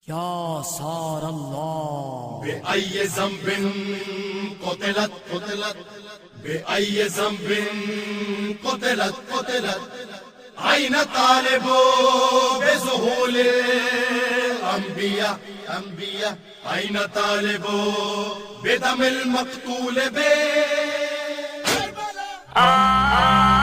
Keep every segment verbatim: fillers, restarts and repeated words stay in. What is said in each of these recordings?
يا صار الله بأي ذنب قتلت قتلت بأي ذنب قتلت قتلت أين طالب بذهول الأنبياء أنبياء أين طالب بدم المقتول بكربلاء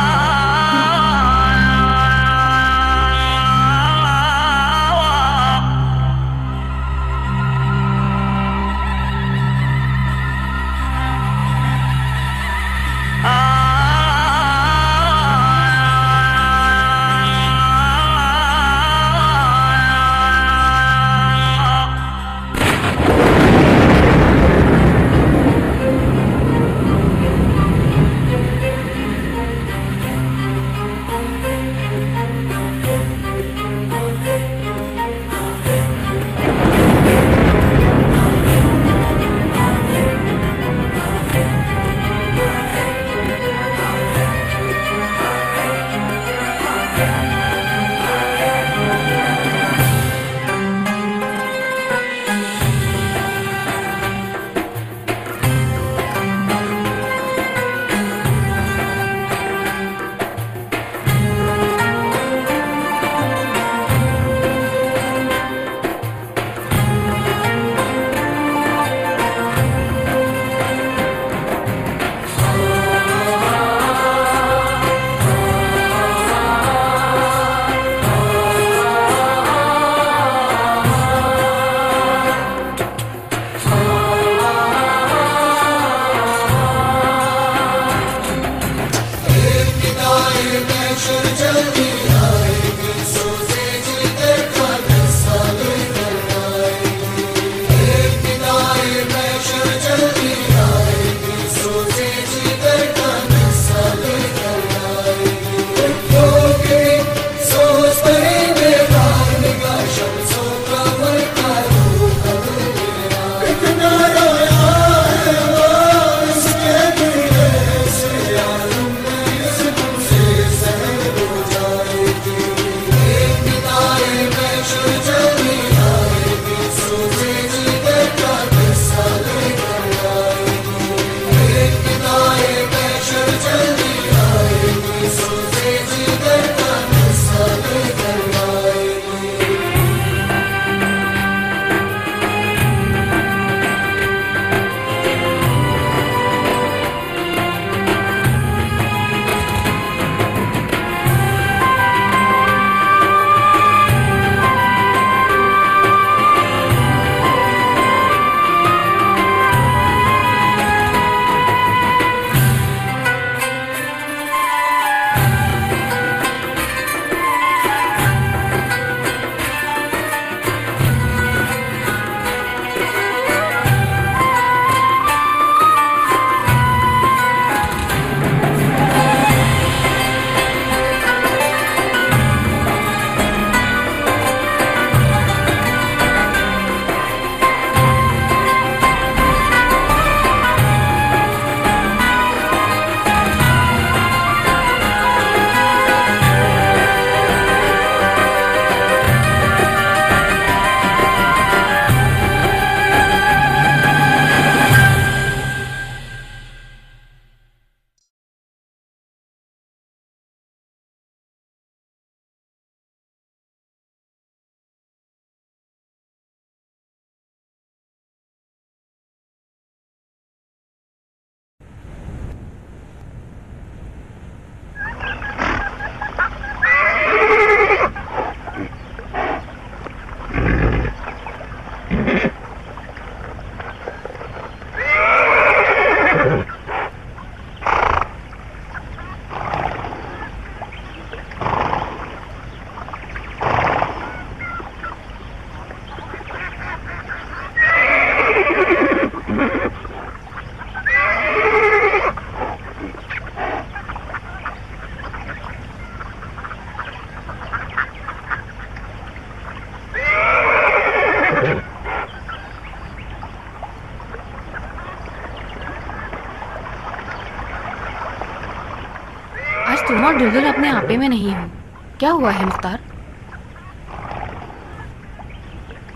तुम और दुलदुल अपने आपे में नहीं हो। क्या हुआ है मुख्तार?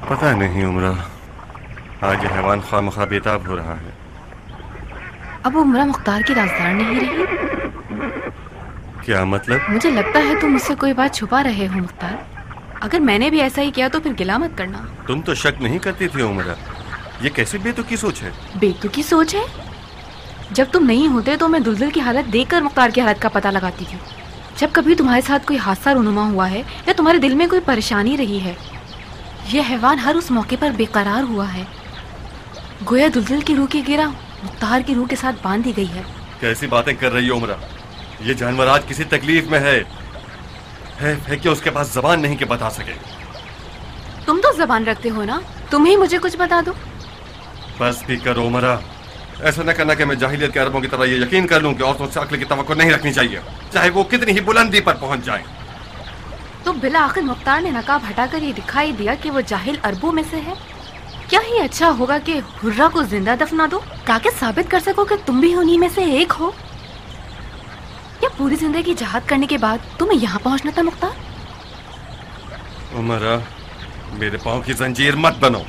پتہ نہیں عمرہ، آج یہ حیوان خواہ مخواہ بےتاب ہو رہا ہے۔ اب عمرہ مختار کی رازدار نہیں رہی؟ کیا مطلب؟ مجھے لگتا ہے تم مجھ سے کوئی بات چھپا رہے ہو مختار۔ اگر میں نے بھی ایسا ہی کیا تو پھر گلہ مت کرنا۔ تم تو شک نہیں کرتی تھی عمرہ، یہ کیسی بے تکی سوچ ہے؟ بے تکی سوچ ہے؟ جب تم نہیں ہوتے تو میں دلدل کی حالت دیکھ کر مختار کی حالت کا پتہ لگاتی تھی۔ جب کبھی تمہارے ساتھ کوئی حادثہ رونما ہوا ہے یا تمہارے دل میں کوئی پریشانی رہی ہے، یہ حیوان ہر اس موقع پر بے قرار ہوا ہے، گویا دلدل کی روح کی گرہ مختار کی روح کے ساتھ باندھ دی گئی ہے۔ کیسی باتیں کر رہی ہو عمرہ؟ یہ جانور آج کسی تکلیف میں ہے ہے, ہے کہ اس کے پاس زبان نہیں کہ بتا سکے۔ تم تو زبان رکھتے ہو نا، تم ہی مجھے کچھ بتا دو۔ بس بھی کرو عمرہ، ایسا نہ کرنا کہ میں جاہلیت کے عربوں کی طرح یہ یقین کر لوں کہ عورتوں سے عقل کی توقع نہیں رکھنی چاہیے، چاہے وہ کتنی ہی بلندی پر پہنچ جائیں۔ تو بالآخر مختار نے نقاب ہٹا کر یہ دکھائی دیا کہ وہ جاہل عربوں میں سے ہے۔ کیا ہی اچھا ہوگا کہ حرہ کو زندہ دفنا دو تاکہ ثابت کر سکو کہ تم بھی انہی میں سے ایک ہو۔ یا پوری زندگی جہاد کرنے کے بعد تمہیں یہاں پہنچنا تھا مختار؟ عمرہ، میرے پاؤں کی زنجیر مت بنو۔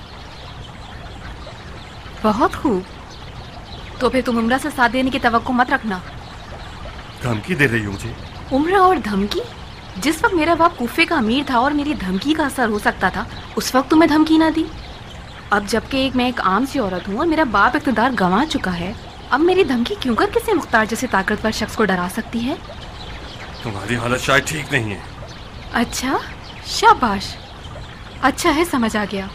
بہت خوب، تو پھر تم عمرہ سے ساتھ دینے کی توقع مت رکھنا۔ دھمکی دے رہی ہو مجھے؟ عمرہ اور دھمکی؟ جس وقت میرا باپ کوفے کا امیر تھا اور میری دھمکی کا اثر ہو سکتا تھا، اس وقت تمہیں دھمکی نہ دی۔ اب جبکہ ایک میں ایک عام سی عورت ہوں اور میرا باپ اقتدار گنوا چکا ہے، اب میری دھمکی کیوں کر کسی مختار جیسے طاقتور شخص کو ڈرا سکتی ہے؟ تمہاری حالت شاید ٹھیک نہیں ہے۔ اچھا، شاباش، اچھا ہے، سمجھ آ گیا۔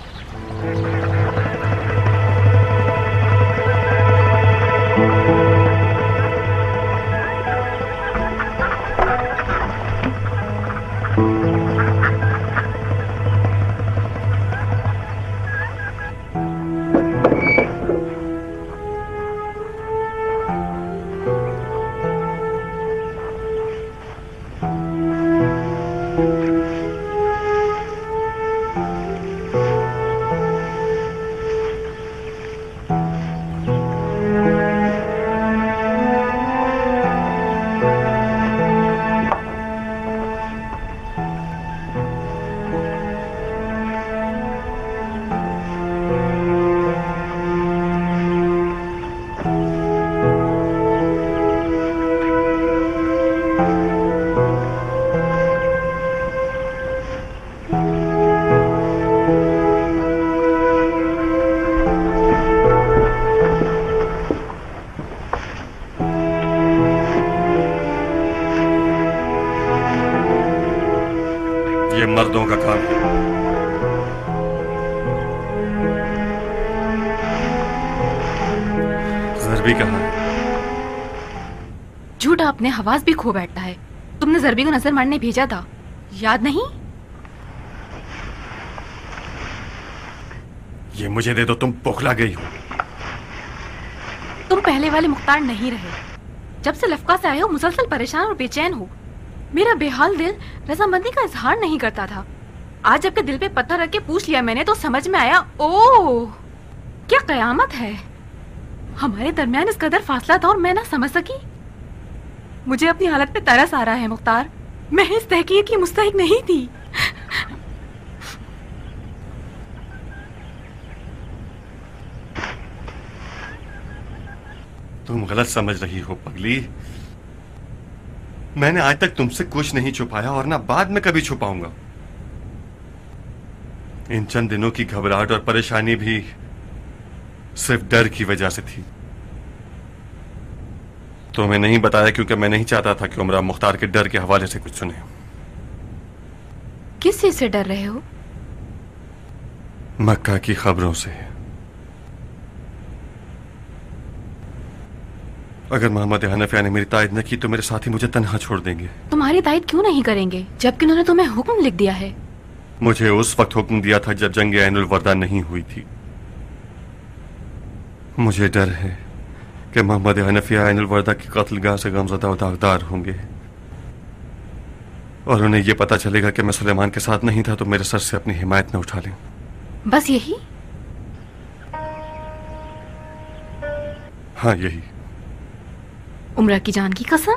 یہ مردوں کا کام ہے۔ ضربی کہاں ہے؟ جھوٹا اپنے حواس بھی کھو بیٹھتا ہے۔ تم نے ضربی کو نظر مارنے بھیجا تھا، یاد نہیں؟ یہ مجھے دے دو، تم بوکھلا گئی ہو۔ تم پہلے والے مختار نہیں رہے۔ جب سے لفقہ سے آئے ہو مسلسل پریشان اور بے چین ہو۔ میرا بے حال دل رضامندی کا اظہار نہیں کرتا تھا۔ آج جب کہ دل پہ پتھر رکھ کے پوچھ لیا میں نے تو سمجھ میں آیا، اوہ کیا قیامت ہے۔ ہمارے درمیان اس قدر فاصلہ تھا اور میں نہ سمجھ سکی۔ مجھے اپنی حالت پہ ترس آ رہا ہے مختار، میں اس تحقیر کی مستحق نہیں تھی۔ تم غلط سمجھ رہی ہو پگلی۔ میں نے آج تک تم سے کچھ نہیں چھپایا اور نہ بعد میں کبھی چھپاؤں گا۔ ان چند دنوں کی گھبراہٹ اور پریشانی بھی صرف ڈر کی وجہ سے تھی۔ تو میں نہیں بتایا کیونکہ میں نہیں چاہتا تھا کہ عمرہ مختار کے ڈر کے حوالے سے کچھ سنے۔ کس چیز سے ڈر رہے ہو؟ مکہ کی خبروں سے۔ اگر محمد حنفیہ نے میری تائید نہ کی تو میرے ساتھی مجھے تنہا چھوڑ دیں گے۔ تمہاری تائید کیوں نہیں کریں گے جبکہ انہوں نے تمہیں حکم لکھ دیا ہے؟ مجھے اس وقت حکم دیا تھا جب جنگ عین الوردہ نہیں ہوئی تھی۔ مجھے ڈر ہے کہ محمد حنفیہ عین الوردہ کی قتل گاہ سے غمزدہ و داغدار ہوں گے اور انہیں یہ پتا چلے گا کہ میں سلیمان کے ساتھ نہیں تھا تو میرے سر سے اپنی حمایت نہ اٹھا لیں۔ بس یہی؟ ہاں یہی۔ عمرہ کی جان کی قسم؟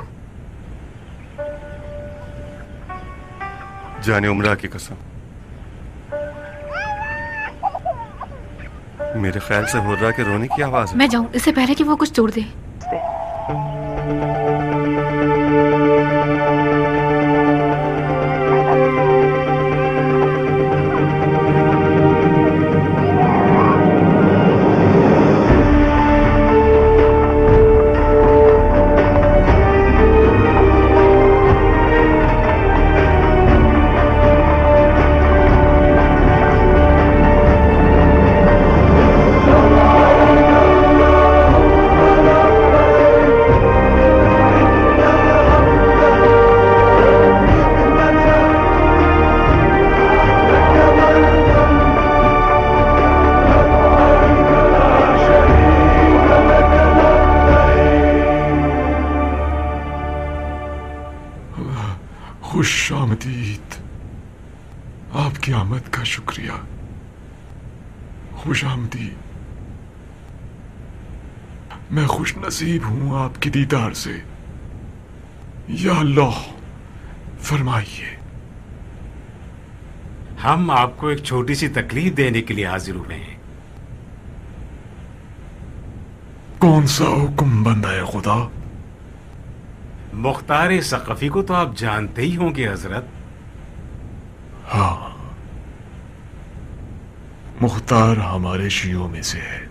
جان عمرہ کی قسم۔ میرے خیال سے ہو رہا کہ رونے کی آواز ہے. میں جاؤں اس سے پہلے کہ وہ کچھ توڑ دے. خوش آمدید. آپ کی آمد کا شکریہ. خوش آمدید. میں خوش نصیب ہوں آپ کی دیدار سے. یا اللہ فرمائیے. ہم آپ کو ایک چھوٹی سی تکلیف دینے کے لیے حاضر ہوئے ہیں. کون سا حکم بندہ ہے خدا؟ مختار ثقفی کو تو آپ جانتے ہی ہوں گے حضرت. ہاں، مختار ہمارے شیعوں میں سے ہے،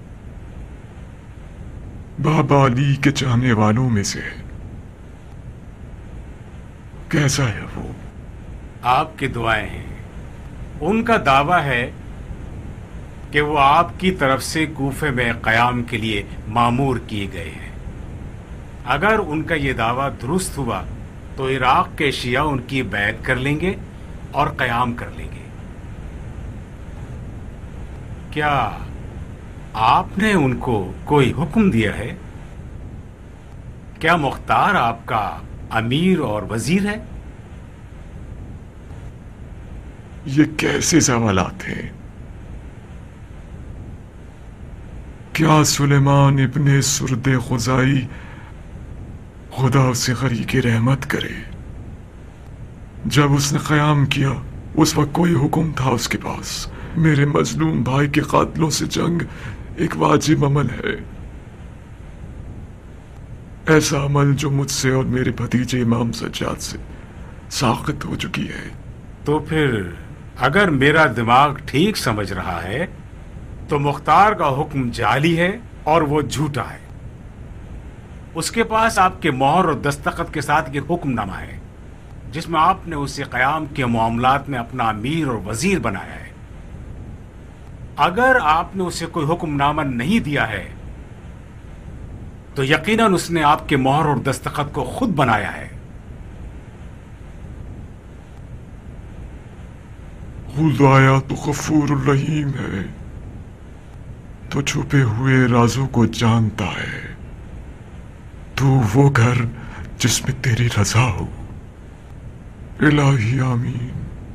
بابا علی کے چاہنے والوں میں سے ہے. کیسا ہے وہ؟ آپ کی دعائیں ہیں. ان کا دعویٰ ہے کہ وہ آپ کی طرف سے کوفے میں قیام کے لیے مامور کیے گئے ہیں. اگر ان کا یہ دعویٰ درست ہوا تو عراق کے شیعہ ان کی بیعت کر لیں گے اور قیام کر لیں گے. کیا آپ نے ان کو کوئی حکم دیا ہے؟ کیا مختار آپ کا امیر اور وزیر ہے؟ یہ کیسے سوالات ہیں؟ کیا سلیمان ابن سرد خزائی خدا اسے غریق رحمت کرے، جب اس نے قیام کیا اس وقت کوئی حکم تھا اس کے پاس؟ میرے مظلوم بھائی کے قاتلوں سے جنگ ایک واجب عمل ہے، ایسا عمل جو مجھ سے اور میرے بھتیجے امام سجاد سے ساقط ہو چکی ہے. تو پھر اگر میرا دماغ ٹھیک سمجھ رہا ہے تو مختار کا حکم جعلی ہے اور وہ جھوٹا ہے. اس کے پاس آپ کے مہر اور دستخط کے ساتھ یہ حکم نامہ ہے جس میں آپ نے اسے قیام کے معاملات میں اپنا امیر اور وزیر بنایا ہے. اگر آپ نے اسے کوئی حکم نامہ نہیں دیا ہے تو یقیناً اس نے آپ کے مہر اور دستخط کو خود بنایا ہے. خدایا تو غفور الرحیم ہے، تو چھپے ہوئے رازوں کو جانتا ہے. تو وہ گھر جس میں تیری رضا ہو. الہی آمین.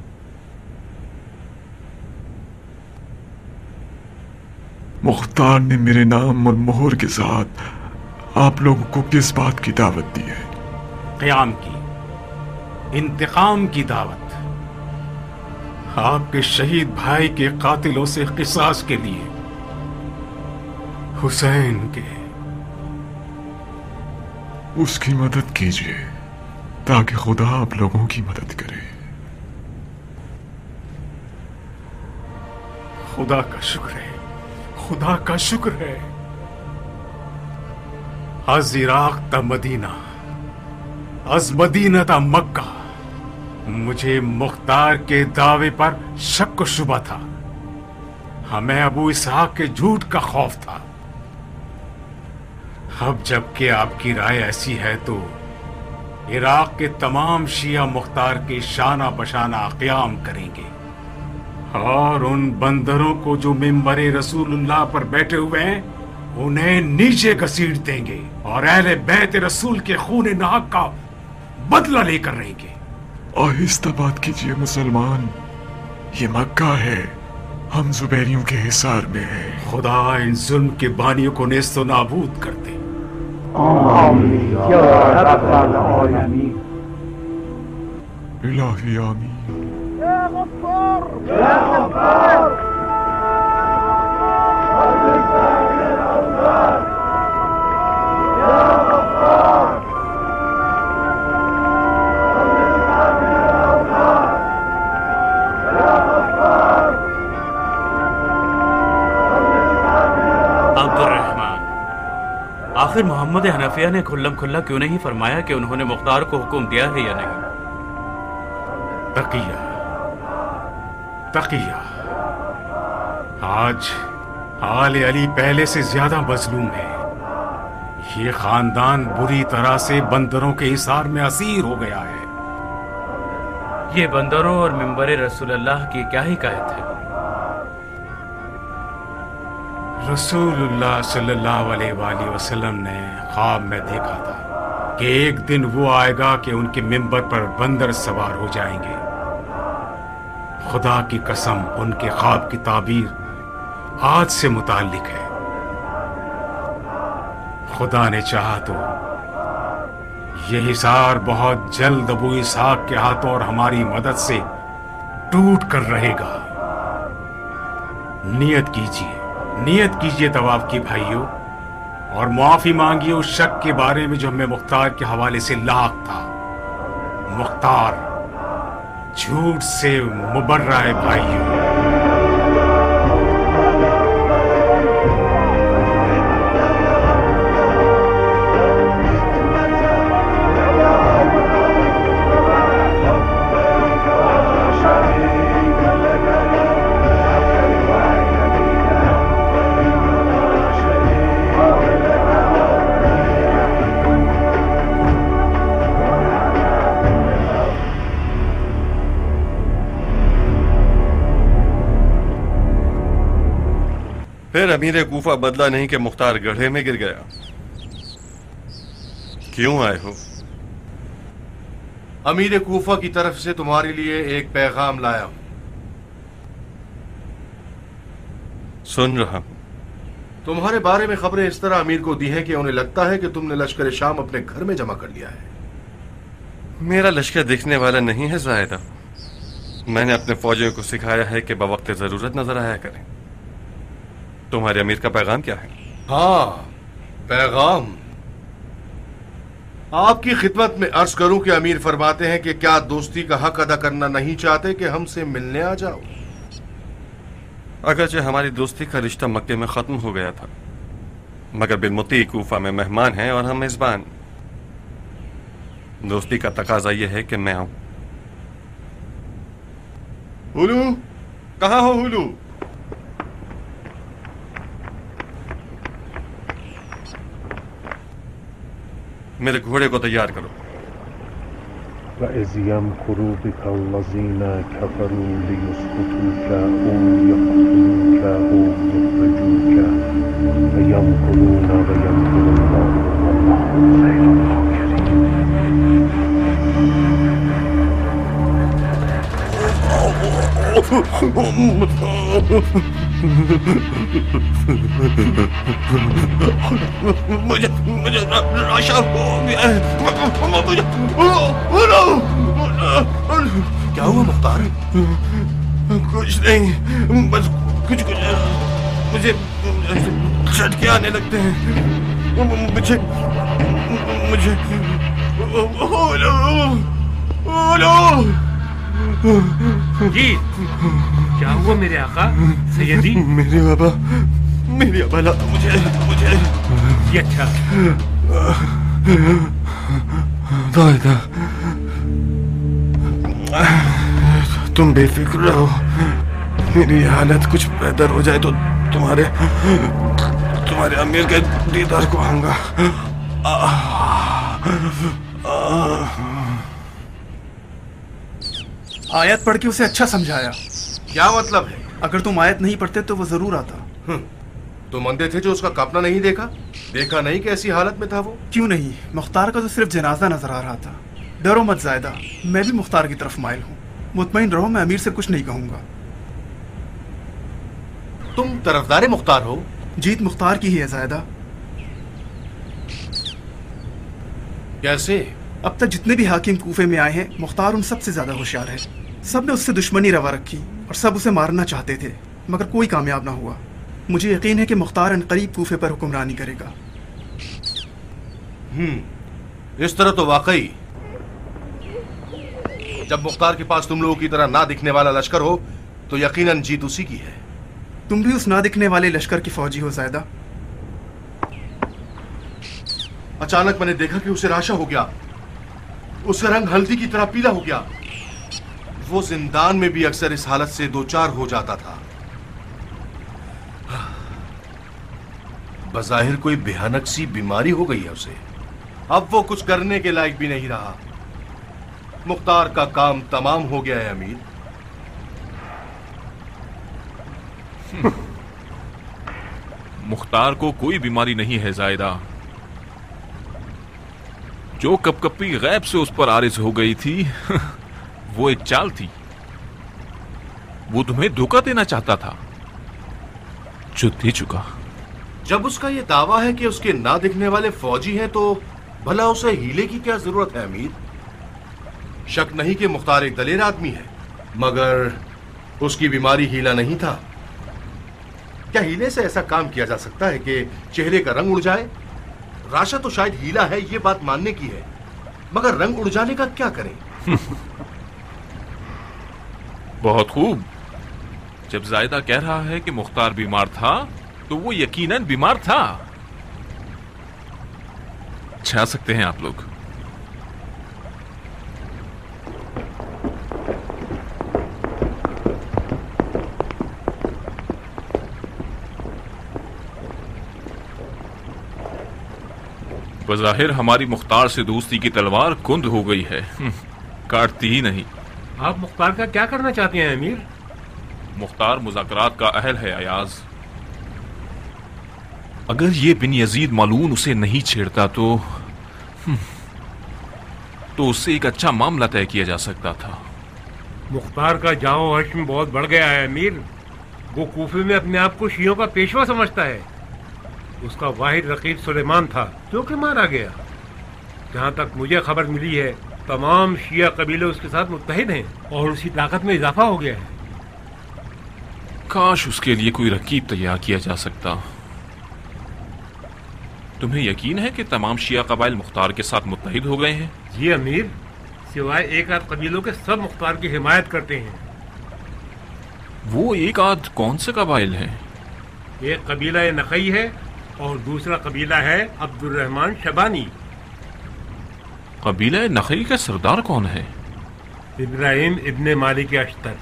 مختار نے میرے نام اور مہر کے ساتھ آپ لوگوں کو کس بات کی دعوت دی ہے؟ قیام کی، انتقام کی دعوت. آپ کے شہید بھائی کے قاتلوں سے قصاص کے لیے، حسین کے. اس کی مدد کیجیے تاکہ خدا آپ لوگوں کی مدد کرے. خدا کا شکر ہے، خدا کا شکر ہے. از عراق تا مدینہ، از مدینہ تا مکہ، مجھے مختار کے دعوے پر شک و شبہ تھا. ہمیں ابو اسحاق کے جھوٹ کا خوف تھا. اب جب کہ آپ کی رائے ایسی ہے تو عراق کے تمام شیعہ مختار کے شانہ بشانہ قیام کریں گے، اور ان بندروں کو جو ممبر رسول اللہ پر بیٹھے ہوئے ہیں انہیں نیچے گھسیٹ دیں گے، اور اہل بیت رسول کے خون ناحق کا بدلہ لے کر رہیں گے. آہستہ بات کیجیے مسلمان، یہ مکہ ہے، ہم زبیریوں کے حصار میں ہیں. خدا ان ظلم کے بانیوں کو نیست و نابود کر دے. آمین یا رب العالمین. الہی آمین. یا غفار، یا غفار. آخر محمد حنفیہ نے کھلم کھلا کیوں نہیں فرمایا کہ انہوں نے مختار کو حکم دیا ہے یا نہیں؟ تقیہ تقیہ آج آل علی پہلے سے زیادہ مظلوم ہے. یہ خاندان بری طرح سے بندروں کے حصار میں اسیر ہو گیا ہے. یہ بندروں اور منبر رسول اللہ کی کیا حکایت ہے؟ رسول اللہ صلی اللہ علیہ وآلہ وسلم نے خواب میں دیکھا تھا کہ ایک دن وہ آئے گا کہ ان کے منبر پر بندر سوار ہو جائیں گے. خدا کی قسم ان کے خواب کی تعبیر آج سے متعلق ہے. خدا نے چاہا تو یہ حصار بہت جلد ابو اسحاق کے ہاتھوں اور ہماری مدد سے ٹوٹ کر رہے گا. نیت کیجیے نیت کیجیے طواف کی بھائیوں، اور معافی مانگیے اس شک کے بارے میں جو ہمیں مختار کے حوالے سے لاحق تھا. مختار جھوٹ سے مبرہ ہے بھائیوں. پھر امیر کوفہ بدلا نہیں کہ مختار گڑھے میں گر گیا. کیوں آئے ہو؟ امیر کوفہ کی طرف سے تمہارے لیے ایک پیغام لایا ہوں. سن رہا ہوں. تمہارے بارے میں خبریں اس طرح امیر کو دی ہیں کہ انہیں لگتا ہے کہ تم نے لشکر شام اپنے گھر میں جمع کر لیا ہے. میرا لشکر دیکھنے والا نہیں ہے زائدہ. میں نے اپنے فوجیوں کو سکھایا ہے کہ بوقت ضرورت نظر آیا کریں. تمہارے امیر کا پیغام کیا ہے؟ ہاں پیغام آپ کی خدمت میں عرض کروں کہ امیر فرماتے ہیں کہ کیا دوستی کا حق ادا کرنا نہیں چاہتے کہ ہم سے ملنے آ جاؤ. اگرچہ ہماری دوستی کا رشتہ مکے میں ختم ہو گیا تھا، مگر بالمطیع کوفہ میں مہمان ہیں اور ہم میزبان. دوستی کا تقاضا یہ ہے کہ میں آؤں. ہولو کہاں ہو ہولو؟ میرے گھوڑے کو تیار کرو. وَإِذْ يَمْكُرُ بِكَ الَّذِينَ كَفَرُوا لِيُثْبِتُوكَ أَوْ يَقْتُلُوكَ أَوْ يُخْرِجُوكَ وَيَمْكُرُونَ وَيَمْكُرُ اللَّهُ وَاللَّهُ خَيْرُ مجھے مجھے راشا ہو گیا ہے. کیا ہوا مختار؟ کچھ نہیں، بس کچھ کچھ مجھے جھٹکے آنے لگتے ہیں. مجھے مجھے جی کیا ہوا میرے آقا سیدی؟ میری بابا میری ابا لا مجھے مجھے یہ اچھا. زائدہ تم بے فکر رہو. میری حالت کچھ بہتر ہو جائے تو تمہارے تمہارے امیر کے دیدار کو آؤں گا. آیت پڑھ کے اسے اچھا سمجھایا. کیا مطلب ہے؟ اگر تم آیت نہیں پڑھتے تو وہ ضرور آتا. تم اندھے تھے جو اس کا کاپنا نہیں دیکھا؟ دیکھا نہیں کہ ایسی حالت میں تھا وہ؟ کیوں نہیں، مختار کا تو صرف جنازہ نظر آ رہا تھا. ڈرو مت زائدہ، میں بھی مختار کی طرف مائل ہوں. مطمئن رہو، میں امیر سے کچھ نہیں کہوں گا. تم طرفدار مختار ہو؟ جیت مختار کی ہی ہے زائدہ. کیسے؟ اب تک جتنے بھی حاکم کوفے میں آئے ہیں مختار ان سب سے زیادہ ہوشیار ہے. سب نے اس سے دشمنی روا رکھی اور سب اسے مارنا چاہتے تھے، مگر کوئی کامیاب نہ ہوا. مجھے یقین ہے کہ مختار عنقریب کوفے پر حکمرانی کرے گا. ہم اس طرح تو واقعی جب مختار کے پاس تم لوگوں کی طرح نہ دکھنے والا لشکر ہو تو یقیناً جیت اسی کی ہے. تم بھی اس نہ دکھنے والے لشکر کی فوجی ہو زائدہ. اچانک میں نے دیکھا کہ اسے راشا ہو گیا، اس کا رنگ ہلدی کی طرح پیلا ہو گیا۔ وہ زندان میں بھی اکثر اس حالت سے دوچار ہو جاتا تھا۔ بظاہر کوئی بھیانک سی بیماری ہو گئی ہے اسے، اب وہ کچھ کرنے کے لائق بھی نہیں رہا۔ مختار کا کام تمام ہو گیا ہے امیر۔ مختار کو کوئی بیماری نہیں ہے زائدہ، جو کپ کپی غیب سے اس پر عارض ہو گئی تھی وہ ایک چال تھی، وہ تمہیں دھوکہ دینا چاہتا تھا جو دے چکا۔ جب اس کا یہ دعویٰ ہے کہ اس کے نہ دکھنے والے فوجی ہیں تو بھلا اسے ہیلے کی کیا ضرورت ہے امیر؟ شک نہیں کہ مختار ایک دلیر آدمی ہے، مگر اس کی بیماری ہیلا نہیں تھا۔ کیا ہیلے سے ایسا کام کیا جا سکتا ہے کہ چہرے کا رنگ اڑ جائے؟ راشا تو شاید ہیلا ہے، یہ بات ماننے کی ہے، مگر رنگ اڑ جانے کا کیا کریں؟ بہت خوب، جب زائدہ کہہ رہا ہے کہ مختار بیمار تھا تو وہ یقیناً بیمار تھا۔ چھا سکتے ہیں آپ لوگ۔ بظاہر ہماری مختار سے دوستی کی تلوار کند ہو گئی ہے، کاٹتی ہی نہیں۔ آپ مختار کا کیا کرنا چاہتے ہیں امیر؟ مختار مذاکرات کا اہل ہے ایاز، اگر یہ بن یزید ملعون اسے نہیں چھیڑتا تو تو اس سے ایک اچھا معاملہ طے کیا جا سکتا تھا۔ مختار کا جاؤ حشم بہت بڑھ گیا ہے امیر، وہ کوفے میں اپنے آپ کو شیعوں کا پیشوا سمجھتا ہے۔ اس کا واحد رقیب سلیمان تھا جو کہ مارا گیا۔ جہاں تک مجھے خبر ملی ہے تمام شیعہ قبیلے اس کے ساتھ متحد ہیں اور اسی طاقت میں اضافہ ہو گیا ہے۔ کاش اس کے لیے کوئی رقیب تیار کیا جا سکتا۔ تمہیں یقین ہے کہ تمام شیعہ قبائل مختار کے ساتھ متحد ہو گئے ہیں؟ جی امیر، سوائے ایک آدھ قبیلوں کے سب مختار کی حمایت کرتے ہیں۔ وہ ایک آدھ کون سے قبائل ہیں؟ ایک قبیلہ نقی ہے اور دوسرا قبیلہ ہے عبد الرحمن شبانی۔ قبیلہ نخی کا سردار کون ہے؟ ابراہیم ابن مالک اشتر۔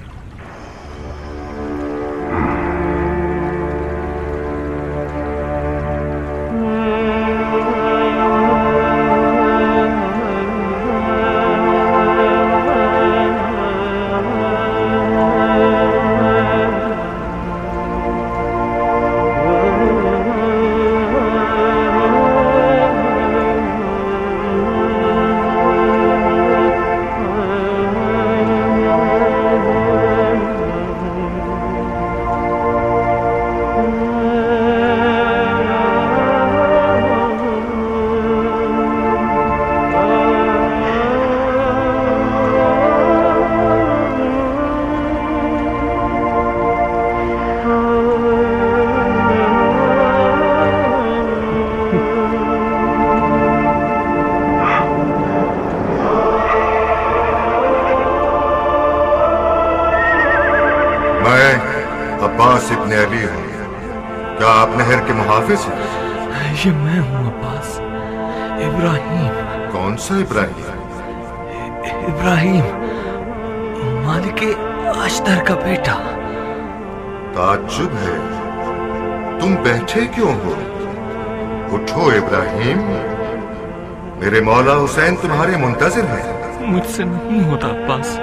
عباس ابن علی ہوں، کیا آپ نہر کے محافظ ہیں؟ یہ میں ہوں عباس، ابراہیم۔ کون سا ابراہیم؟ ابراہیم مالک اشتر کا بیٹا۔ تعجب ہے، تم بیٹھے کیوں ہو؟ اٹھو ابراہیم، میرے مولا حسین تمہارے منتظر ہیں۔ مجھ سے نہیں ہوتا عباس،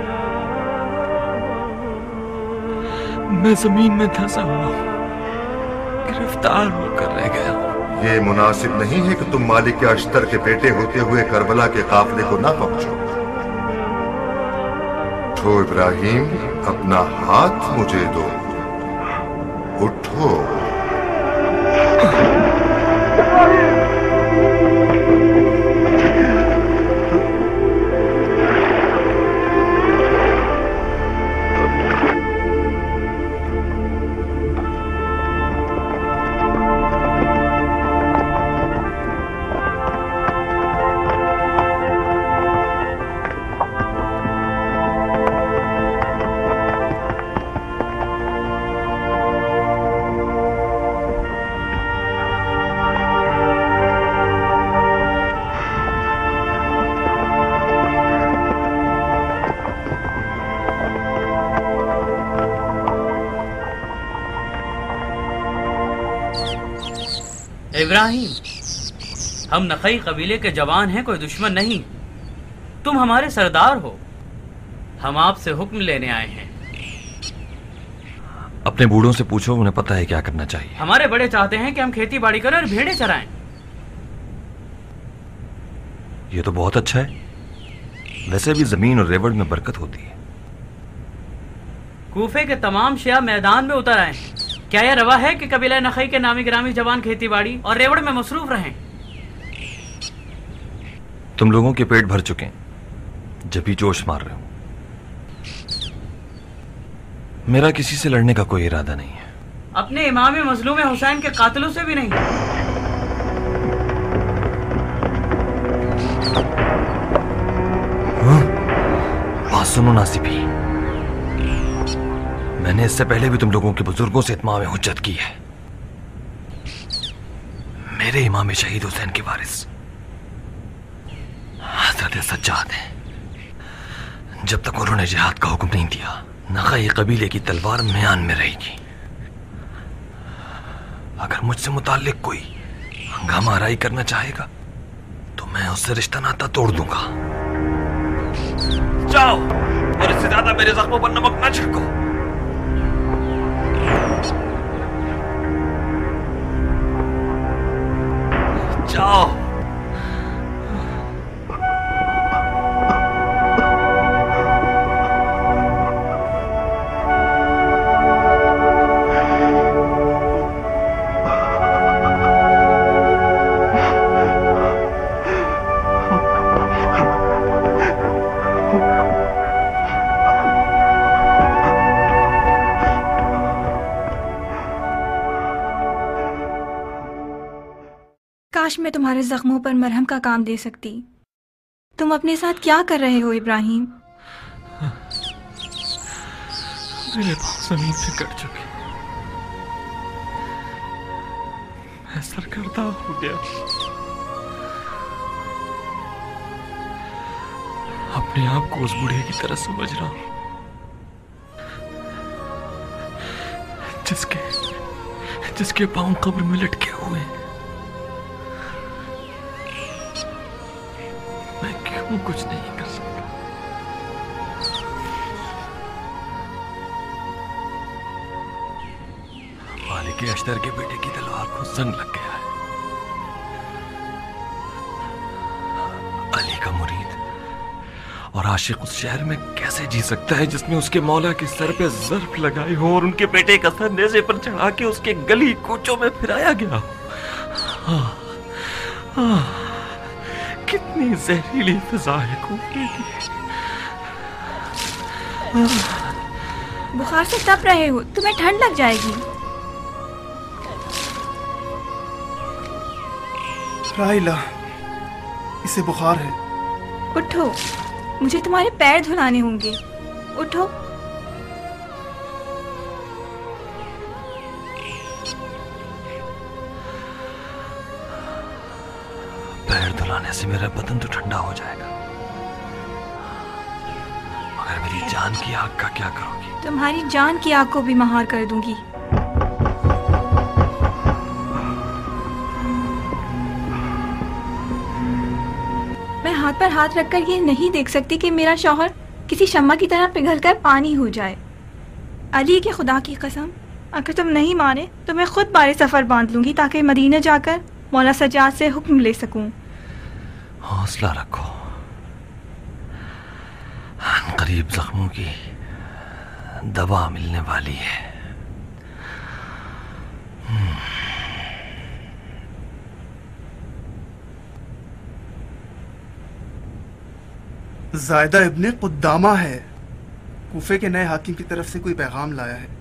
میں زمین میں دھنسا ہوا ہوں، گرفتار ہو کر رہ گیا ہوں۔ یہ مناسب نہیں ہے کہ تم مالک اشتر کے بیٹے ہوتے ہوئے کربلا کے قافلے کو نہ پہنچو۔ اٹھو ابراہیم، اپنا ہاتھ مجھے دو، اٹھو۔ ابراہیم، ہم نقی قبیلے کے جوان ہیں، کوئی دشمن نہیں. تم ہمارے سردار ہو، ہم آپ سے حکم لینے آئے ہیں. اپنے بوڑھوں سے پوچھو، انہیں پتہ ہے کیا کرنا چاہیے. ہمارے بڑے چاہتے ہیں کہ ہم کھیتی باڑی کریں اور بھیڑیں چرائیں. یہ تو بہت اچھا ہے. ویسے بھی زمین اور ریوڑ میں برکت ہوتی ہے. کوفے کے تمام شیعہ میدان میں اتر آئے ہیں. کیا یہ روا ہے کہ قبیلہ نخی کے نامی گرامی جوان کھیتی باڑی اور ریوڑ میں مصروف رہیں؟ تم لوگوں کے پیٹ بھر چکے ہیں، جبھی جوش مار رہے ہو. میرا کسی سے لڑنے کا کوئی ارادہ نہیں ہے. اپنے امام مظلوم حسین کے قاتلوں سے بھی نہیں. بات سنو ناصبی، میں نے اس سے پہلے بھی تم لوگوں کے بزرگوں سے اتمام حجت کی ہے. میرے امام شہید حسین کے وارث حضرت سجاد ہیں. جب تک انہوں نے جہاد کا حکم نہیں دیا، نخائی قبیلے کی تلوار میان میں رہے گی. اگر مجھ سے متعلق کوئی ہنگامہ آرائی کرنا چاہے گا تو میں اس سے رشتہ ناتا توڑ دوں گا. جاؤ اور اس سے زیادہ میرے زخموں پر نمک نہ چھڑکو. جاؤ. کاش میں تمہارے زخموں پر مرہم کا کام دے سکتی. تم اپنے ساتھ کیا کر رہے ہو ابراہیم؟ میرے پاؤں زمین سے کٹ چکے، میں سرگردہ ہو گیا. اپنے آپ کو اس بوڑھے کی طرح سمجھ رہا ہوں جس کے جس کے پاؤں قبر میں لٹکے ہوئے ہیں. میں کیوں کچھ نہیں کر سکتا؟ مالک اشتر کے بیٹے کی تلوار کو زنگ لگ گیا ہے. علی کا مرید اور عاشق اس شہر میں کیسے جی سکتا ہے جس نے اس کے مولا کے سر پہ ضرب لگائی ہو اور ان کے بیٹے کا سر نیزے پر چڑھا کے اس کے گلی کوچوں میں پھرایا گیا ہو؟ آہ آہ کتنی زہریلی فضا ہے کوفے کی. بخار سے تپ رہے ہو، تمہیں ٹھنڈ لگ جائے گی. رائلہ، اسے بخار ہے. اٹھو، مجھے تمہارے پیر دھلانے ہوں گے. اٹھو. پیر دھلانے سے میرا بدن تو ٹھنڈا ہو جائے گا، مگر میری جان کی آگ کا کیا کرو گی؟ تمہاری جان کی آگ کو بھی مہار کر دوں گی. میں ہاتھ پر ہاتھ رکھ کر یہ نہیں دیکھ سکتی کہ میرا شوہر کسی شمع کی طرح پگھل کر پانی ہو جائے. علی کے خدا کی قسم، اگر تم نہیں مانے تو میں خود بارے سفر باندھ لوں گی تاکہ مدینہ جا کر مولا سجاد سے حکم لے سکوں. حوصلہ رکھو، ان قریب زخموں کی دوا ملنے والی ہے. زائدہ ابن قدامہ ہے، کوفے کے نئے حاکم کی طرف سے کوئی پیغام لایا ہے.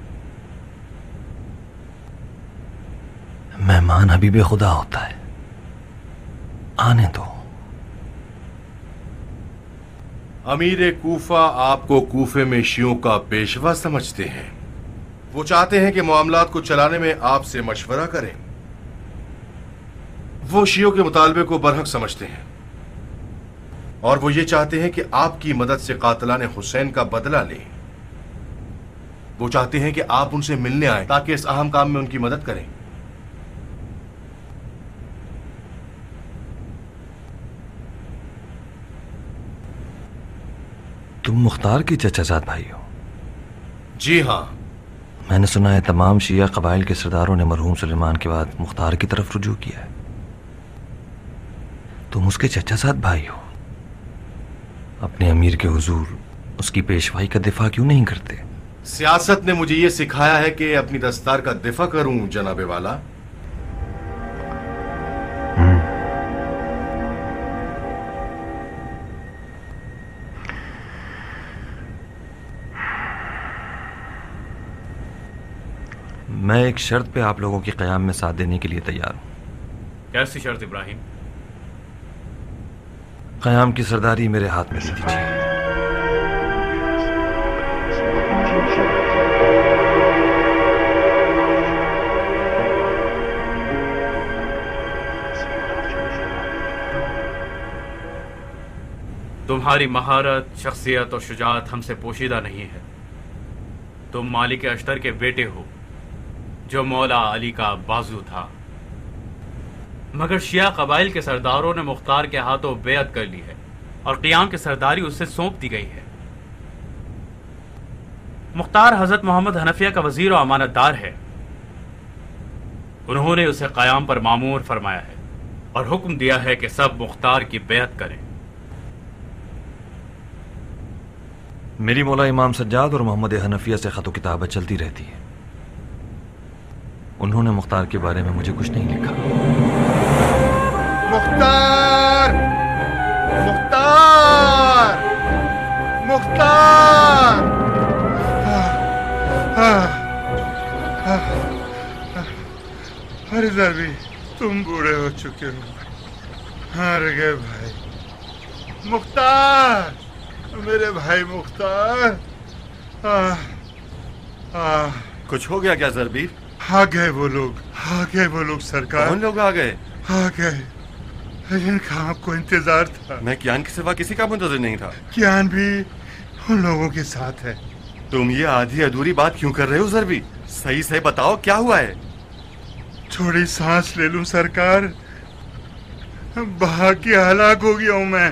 مہمان حبیب خدا ہوتا ہے، آنے دو. امیر کوفہ آپ کو کوفے میں شیعوں کا پیشوا سمجھتے ہیں. وہ چاہتے ہیں کہ معاملات کو چلانے میں آپ سے مشورہ کریں. وہ شیعوں کے مطالبے کو برحق سمجھتے ہیں اور وہ یہ چاہتے ہیں کہ آپ کی مدد سے قاتلان حسین کا بدلہ لیں. وہ چاہتے ہیں کہ آپ ان سے ملنے آئیں تاکہ اس اہم کام میں ان کی مدد کریں. तुम मुख्तार के चचा जात भाई हो? जी हाँ। मैंने सुना है तमाम शिया कबाइल के सरदारों ने मरहूम सुलेमान के बाद मुख्तार की तरफ रुजू किया है। तुम उसके चचा जात भाई हो, अपने अमीर के हुजूर उसकी पेशवाई का दिफा क्यों नहीं करते? सियासत ने मुझे ये सिखाया है कि अपनी दस्तार का दिफा करूं जनाबे वाला। मैं एक शर्त पे आप लोगों के क़याम में साथ देने के लिए तैयार हूं। कैसी शर्त इब्राहिम? क़याम की सरदारी मेरे हाथ में दे दीजिए। तुम्हारी महारत, शख्सियत और शुजाअत हमसे पोशीदा नहीं है। तुम मालिक अश्तर के बेटे हो, जो मौला अली का बाजू था, मगर शिया कबाइल के सरदारों ने मुख्तार के हाथों बेअत कर ली है और क़ियाम की सरदारी उससे सौंप दी गई है। मुख्तार हजरत मोहम्मद हनफिया का वजीर और अमानतदार है। उन्होंने उसे क़याम पर मामूर फरमाया है और हुक्म दिया है कि सब मुख्तार की बेअत करें। मेरी मौला इमाम सज्जाद और मोहम्मद हनफिया से खतो किताबत चलती रहती है। उन्होंने मुख्तार के बारे में मुझे कुछ नहीं लिखा। मुख्तार, मुख्तार, मुख्तार। अरे ज़रबी, तुम बूढ़े हो चुके हो, हार गए भाई। मुख्तार, मेरे भाई मुख्तार। आ, आ, कुछ हो गया क्या ज़रबी? आ गए वो लोग, आ गए वो लोग सरकार। कौन लोग आ गए? आ गए, जिनका आपको इंतजार था। मैं कियान के सिवा किसी का मुंतज़िर नहीं था। कियान भी उन लोगों के साथ है। तुम ये आधी अधूरी बात क्यों कर रहे हो ज़रबी? सही से बताओ क्या हुआ है? थोड़ी सांस ले लूं सरकार, बहा के हलाक हो गया हूं मैं।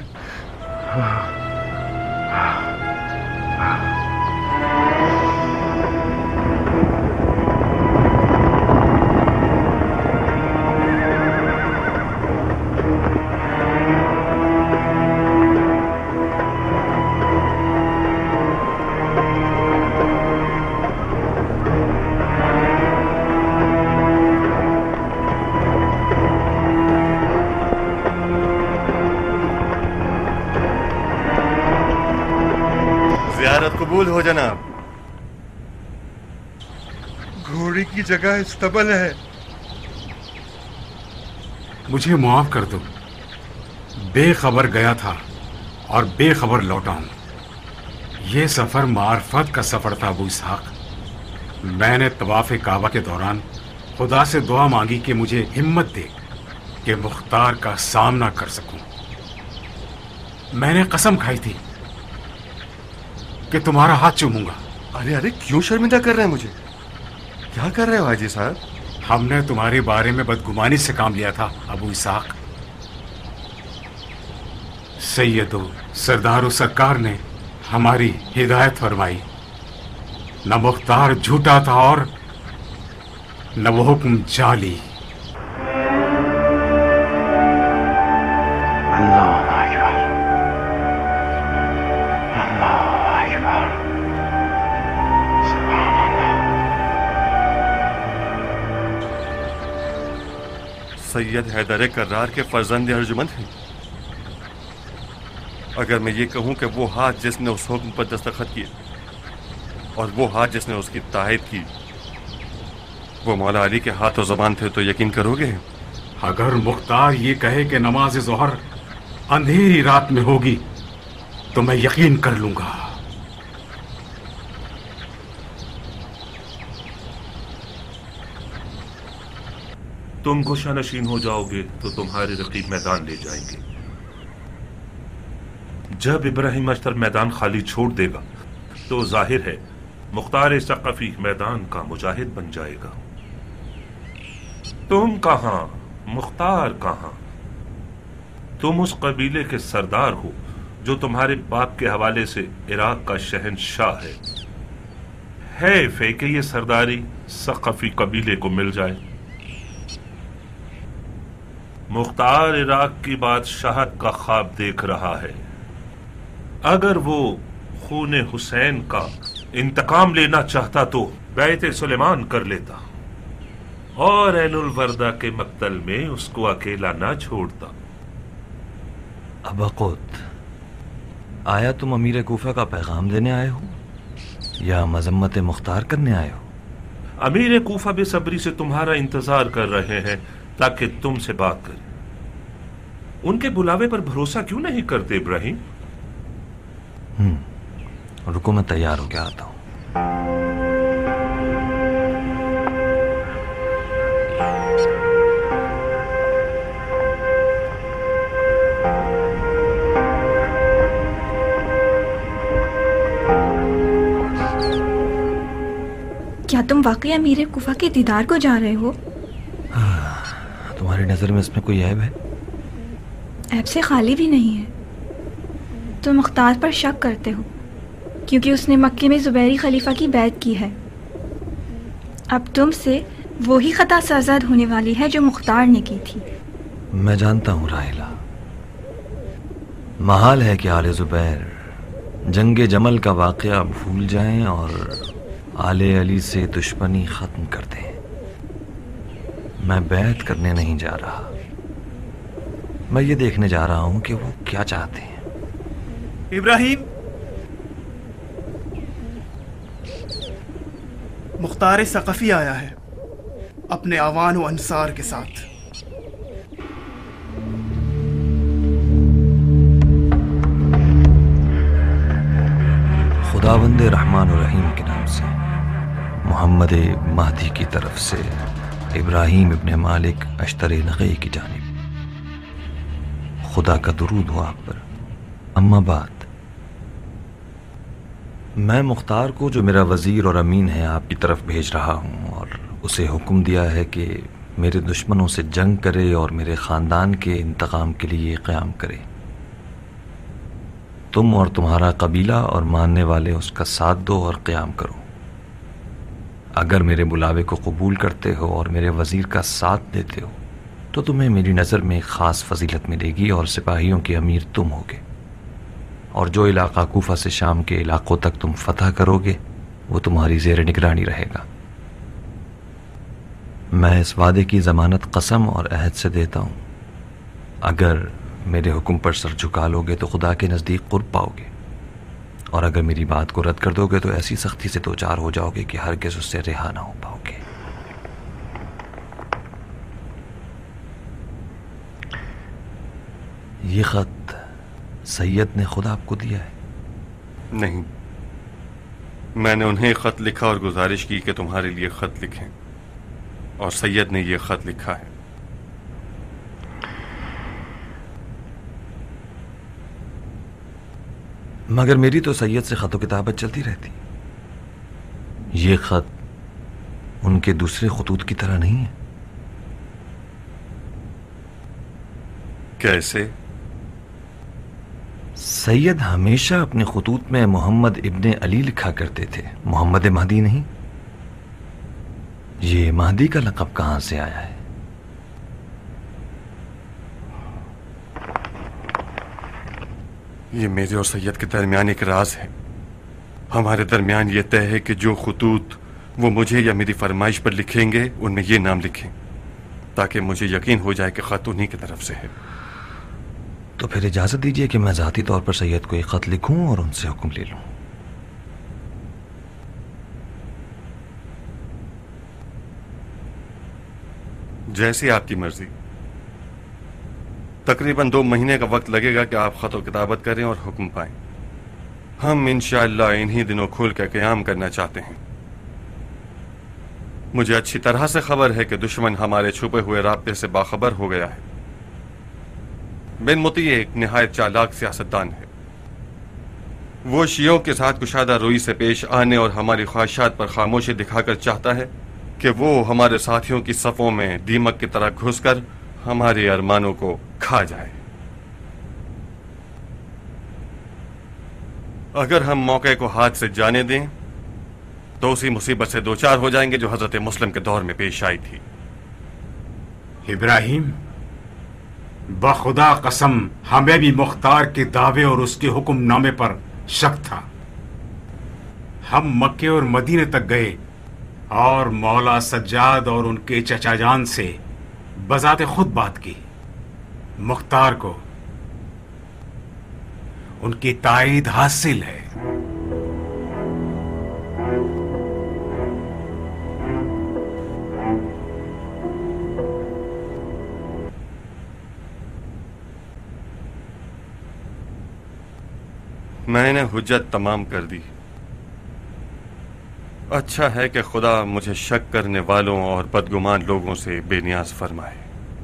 कबूल हो जनाब। घोड़ी की जगह इस्तबल है। मुझे माफ कर दो, बेखबर गया था और बेखबर लौटा हूं। यह सफर मार्फत का सफर था अबू इसहाक। मैंने तवाफ काबा के दौरान खुदा से दुआ मांगी कि मुझे हिम्मत दे कि मुख्तार का सामना कर सकूं। मैंने कसम खाई थी कि तुम्हारा हाथ चूमूंगा। अरे अरे क्यों शर्मिंदा कर रहे हैं मुझे? क्या कर रहे हो हाजी साहब? हमने तुम्हारे बारे में बदगुमानी से काम लिया था अबू इसहाक। सैयदो सरदारो सरकार ने हमारी हिदायत फरमाई। न मुख्तार झूठा था और न वो हुक्म जाली। सैयद हैदर कर्रार के फर्जंद अर्जुमंद हैं। अगर मैं ये कहूं कि वो हाथ जिसने उस हुक्म पर दस्तखत किए और वो हाथ जिसने उसकी तायद की वो मौला अली के हाथ और ज़बान थे तो यकीन करोगे? अगर मुख्तार ये कहे कि नमाज ज़ोहर अंधेरी रात में होगी तो मैं यकीन कर लूंगा। तुम गुशानशीन हो जाओगे तो तुम्हारे रकीब मैदान ले जाएंगे। जब इब्राहिम अश्तर मैदान खाली छोड़ देगा तो जाहिर है मुख्तार सक़फ़ी मैदान का मुजाहिद बन जाएगा। तुम कहां, मुख्तार कहां? तुम उस कबीले के सरदार हो जो तुम्हारे बाप के हवाले से इराक का शहंशाह है। हैफ है कि ये सरदारी सक़फ़ी कबीले को मिल जाए। मुख्तार इराक की बादशाहत का ख्वाब देख रहा है। अगर वो खून हुसैन का इंतकाम लेना चाहता तो बैत सुलेमान कर लेता और ऐनुल वर्दा के मक्तल में उसको अकेला ना छोड़ता। अबकुत, आया तुम अमीर कूफा का पैगाम देने आए हो या मजम्मत मुख्तार करने आए हो? अमीर कूफा बेसब्री से तुम्हारा इंतजार कर रहे हैं ताकि तुमसे बात करें। उनके बुलावे पर भरोसा क्यों नहीं करते इब्राहिम? हम्म रुको, मैं तैयार होकर आता हूं। क्या तुम वाकई अमीर कुफा के दीदार को जा रहे हो? तुम्हारी नजर में इसमें कोई ऐब है? ऐब से खाली भी नहीं है। तुम मुख्तार पर शक करते हो क्योंकि उसने मक्के में ज़ुबैरी खलीफा की बैत की है। अब तुमसे वही खता सरजद होने वाली है जो मुख्तार ने की थी। मैं जानता हूँ राहिला, महाल है कि आले ज़ुबैर जंगे जमल का वाक़या भूल जाएं और आले अली से दुश्मनी ख़त्म कर दें। मैं बैत करने नहीं जा रहा, मैं ये देखने जा रहा हूँ कि वो क्या चाहते हैं। इब्राहिम, मुख्तार सक़फ़ी आया है अपने अवान व अंसार के साथ। खुदावंद रहमान और रहीम के नाम से, मोहम्मद महदी की तरफ से इब्राहिम इब्ने मालिक अश्तरी नग़ी की जानिब खुदा का दुरूद हो आप पर। अम्मा बाद, मैं मुख्तार को जो मेरा वज़ीर और अमीन है आपकी तरफ भेज रहा हूँ और उसे हुक्म दिया है कि मेरे दुश्मनों से जंग करे और मेरे ख़ानदान के इंतकाम के लिए क़याम करे। तुम और तुम्हारा कबीला और मानने वाले उसका साथ दो और क़याम करो। अगर मेरे बुलावे को कबूल करते हो और मेरे वज़ीर का साथ देते हो तो तुम्हें मेरी नज़र में एक ख़ास फजीलत मिलेगी और सिपाहियों के अमीर तुम होगे, और जो इलाका कूफा से शाम के इलाकों तक तुम फतह करोगे वो तुम्हारी ज़ेर निगरानी रहेगा। मैं इस वादे की ज़मानत कसम और अहद से देता हूँ, अगर मेरे हुक्म पर सर झुका लोगे तो खुदा के नज़दीक कुर्ब पाओगे, और अगर मेरी बात को रद्द कर दोगे तो ऐसी सख्ती से दो चार हो जाओगे कि हरगिज़ उससे रिहा ना हो पाओगे। ये खत सैयद ने खुद आपको दिया है? नहीं, मैंने उन्हें खत लिखा और गुजारिश की कि तुम्हारे लिए खत लिखें, और सैयद ने ये खत लिखा है। मगर मेरी तो सैयद से खत किताबत चलती रहती। ये खत उनके दूसरे खतूत की तरह नहीं है। कैसे? सैयद हमेशा अपने खतूत में मोहम्मद इब्ने अली लिखा करते थे, मोहम्मद महदी नहीं। ये महदी का लक़ब कहां से आया है? ये मेरे और सैयद के दरमियान एक राज है। हमारे दरमियान ये तय है कि जो खतूत वो मुझे या मेरी फरमाइश पर लिखेंगे उनमें ये नाम लिखें, ताकि मुझे यकीन हो जाए कि खत उन्हीं की तरफ से है। तो फिर इजाज़त दीजिए कि मैं ज़ाती तौर पर सैयद को एक ख़त लिखूं और उनसे हुक्म ले लूं। जैसी आपकी मर्जी। तकरीबन दो महीने का वक्त लगेगा कि आप खत किताबत करें और हुक्म पाएं। हम इंशाअल्लाह इन्हीं दिनों खुल कर क़याम करना चाहते हैं। मुझे अच्छी तरह से खबर है कि दुश्मन हमारे छुपे हुए राब्ते से बाखबर हो गया है। बिन मुती एक निहायत चालाक सियासतदान है। वो शियों के साथ कुशादा रोई से पेश आने और हमारी ख्वाहिशात पर खामोशी दिखाकर चाहता है कि वो हमारे साथियों की सफ़ों में दीमक की तरह घुसकर हमारे अरमानों को खा जाए। اگر ہم موقع کو ہاتھ سے جانے دیں تو اسی مصیبت سے دوچار ہو جائیں گے جو حضرت مسلم کے دور میں پیش آئی تھی۔ ابراہیم، بخدا قسم ہمیں بھی مختار کے دعوے اور اس کے حکم نامے پر شک تھا۔ ہم مکے اور مدینے تک گئے اور مولا سجاد اور ان کے چچا جان سے بذات خود بات کی۔ مختار کو ان کی تائید حاصل ہے۔ میں نے حجت تمام کر دی۔ اچھا ہے کہ خدا مجھے شک کرنے والوں اور بدگمان لوگوں سے بے نیاز فرمائے۔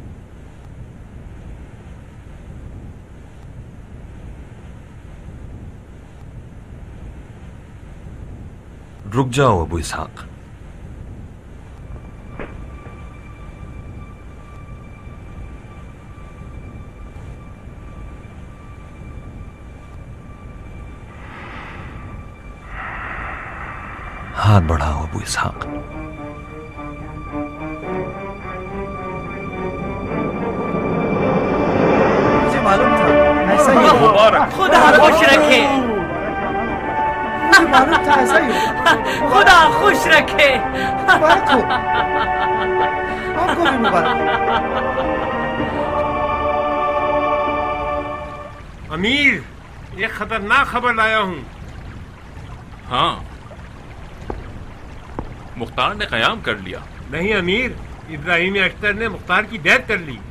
رک جاؤ ابو اسحاق، ہاتھ بڑھاؤ ابو اسحاق۔ مجھے معلوم تھا ایسا ہی ہوگا۔ خدا خوش رکھے، مجھے معلوم تھا ایسا ہی ہوگا۔ خدا خوش رکھے۔ مبارک ہو، آپ کو بھی مبارک ہو۔ امیر، ایک خطرناک خبر لایا ہوں۔ ہاں، مختار نے قیام کر لیا۔ نہیں امیر، ابراہیم اشتر نے مختار کی بیعت کر لی۔